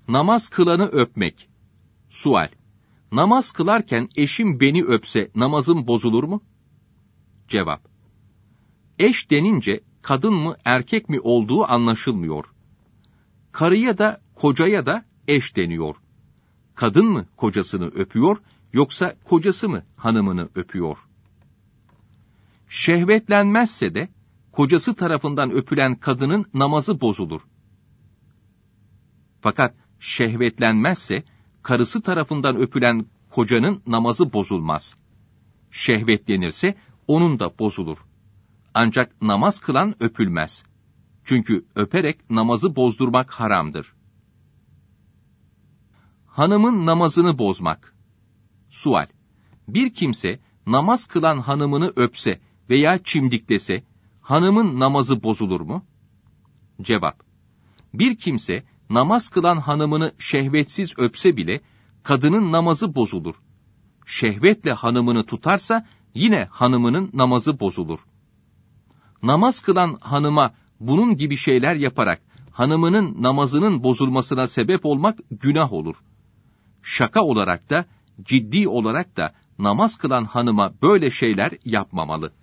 Namaz kılanı öpmek. Sual: Namaz kılarken eşim beni öpse namazım bozulur mu? Cevap: Eş denince kadın mı erkek mi olduğu anlaşılmıyor. Karıya da kocaya da eş deniyor. Kadın mı kocasını öpüyor, yoksa kocası mı hanımını öpüyor? Şehvetlenmezse de kocası tarafından öpülen kadının namazı bozulur. Fakat şehvetlenmezse karısı tarafından öpülen kocanın namazı bozulmaz. Şehvetlenirse onun da bozulur. Ancak namaz kılan öpülmez. Çünkü öperek namazı bozdurmak haramdır. Hanımın namazını bozmak. Sual: Bir kimse namaz kılan hanımını öpse veya çimdiklese, hanımın namazı bozulur mu? Cevap: Bir kimse namaz kılan hanımını şehvetsiz öpse bile, kadının namazı bozulur. Şehvetle hanımını tutarsa, yine hanımının namazı bozulur. Namaz kılan hanıma bunun gibi şeyler yaparak, hanımının namazının bozulmasına sebep olmak günah olur. Şaka olarak da, ciddi olarak da namaz kılan hanıma böyle şeyler yapmamalı.